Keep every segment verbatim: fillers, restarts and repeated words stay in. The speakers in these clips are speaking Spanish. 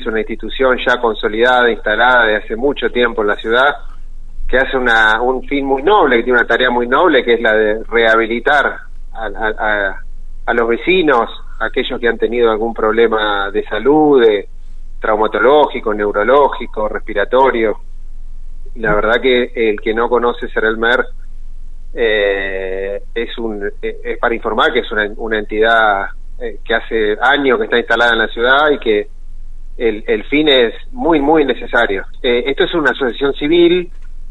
es una institución ya consolidada, instalada de hace mucho tiempo en la ciudad, que hace una, un fin muy noble, que tiene una tarea muy noble, que es la de rehabilitar a, a, a los vecinos, a aquellos que han tenido algún problema de salud, de traumatológico, neurológico, respiratorio. La verdad que el que no conoce Serelmer eh, es un es para informar que es una, una entidad eh, que hace años que está instalada en la ciudad y que el, el fin es muy muy necesario. Eh, esto es una asociación civil,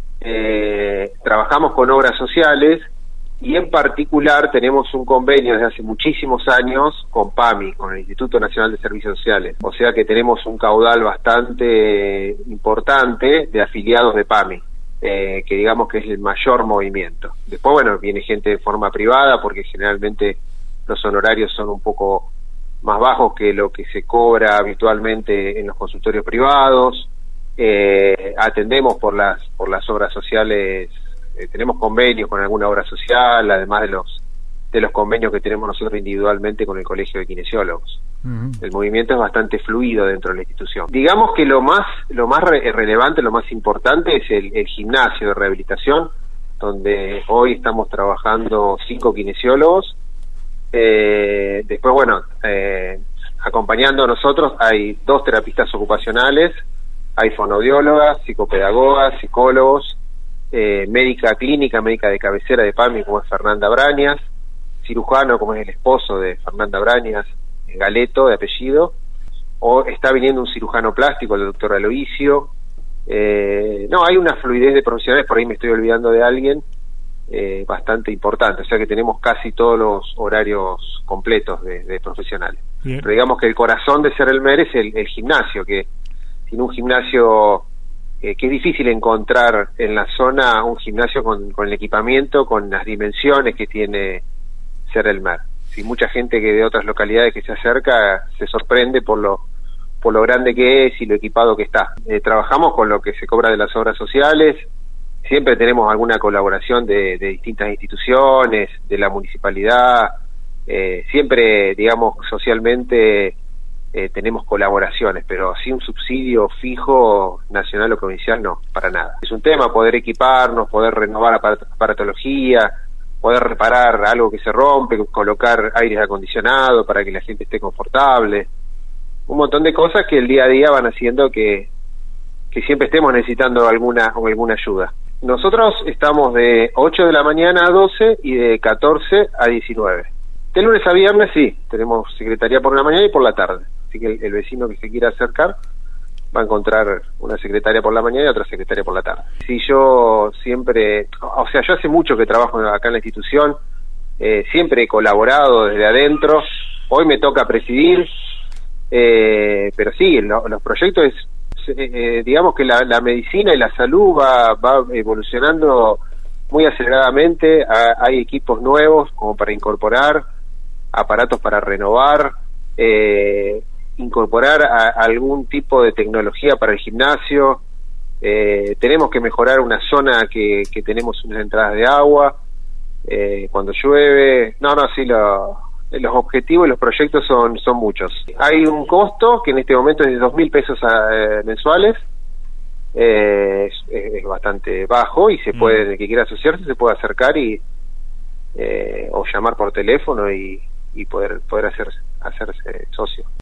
eh, trabajamos con obras sociales y en particular tenemos un convenio desde hace muchísimos años con PAMI, con el Instituto Nacional de Servicios Sociales. O sea que tenemos un caudal bastante importante de afiliados de PAMI, eh, que digamos que es el mayor movimiento. Después, bueno, viene gente de forma privada porque generalmente los honorarios son un poco más bajos que lo que se cobra habitualmente en los consultorios privados. Eh, atendemos por las, por las obras sociales. Eh, tenemos convenios con alguna obra social, además de los de los convenios que tenemos nosotros individualmente con el Colegio de Kinesiólogos. Uh-huh. El movimiento es bastante fluido dentro de la institución. Digamos que lo más lo más re relevante, lo más importante es el, el gimnasio de rehabilitación, donde hoy estamos trabajando cinco kinesiólogos. Eh, después, bueno, eh, acompañando a nosotros hay dos terapistas ocupacionales, hay fonoaudiólogas, psicopedagogas, psicólogos, Eh, médica clínica, médica de cabecera de PAMI como es Fernanda Brañas, cirujano como es el esposo de Fernanda Brañas, Galeto de apellido, o está viniendo un cirujano plástico, el doctor Aloisio. Eh, no, hay una fluidez de profesionales, por ahí me estoy olvidando de alguien, eh, bastante importante, o sea que tenemos casi todos los horarios completos de, de profesionales. Bien. Pero digamos que el corazón de Serelmer es el, el gimnasio, que sin un gimnasio Eh, que es difícil encontrar en la zona un gimnasio con, con el equipamiento, con las dimensiones que tiene Serelmer. Si mucha gente que de otras localidades que se acerca se sorprende por lo por lo grande que es y lo equipado que está. Eh, trabajamos con lo que se cobra de las obras sociales, siempre tenemos alguna colaboración de, de distintas instituciones, de la municipalidad, eh, siempre, digamos, socialmente Eh, tenemos colaboraciones, pero sin un subsidio fijo nacional o provincial no, para nada. Es un tema poder equiparnos, poder renovar aparat aparatología, poder reparar algo que se rompe, colocar aires acondicionados para que la gente esté confortable, un montón de cosas que el día a día van haciendo que, que siempre estemos necesitando alguna o alguna ayuda. Nosotros estamos de ocho de la mañana a doce y de catorce a diecinueve. De lunes a viernes sí, tenemos secretaría por la mañana y por la tarde. Así que el, el vecino que se quiera acercar va a encontrar una secretaria por la mañana y otra secretaria por la tarde. Sí, yo siempre, o sea, yo hace mucho que trabajo acá en la institución, eh, siempre he colaborado desde adentro, hoy me toca presidir, eh, pero sí, lo, los proyectos, es, eh, digamos que la, la medicina y la salud va, va evolucionando muy aceleradamente, a, hay equipos nuevos como para incorporar, aparatos para renovar, eh, incorporar a, a algún tipo de tecnología para el gimnasio, eh, tenemos que mejorar una zona que, que tenemos unas entradas de agua, eh, cuando llueve, no, no, sí, lo, los objetivos y los proyectos son, son muchos. Hay un costo que en este momento es de dos mil pesos a, eh, mensuales, eh, es, es bastante bajo y se puede, el que quiera asociarse se puede acercar y eh, o llamar por teléfono y, y poder, poder hacer, hacerse socio.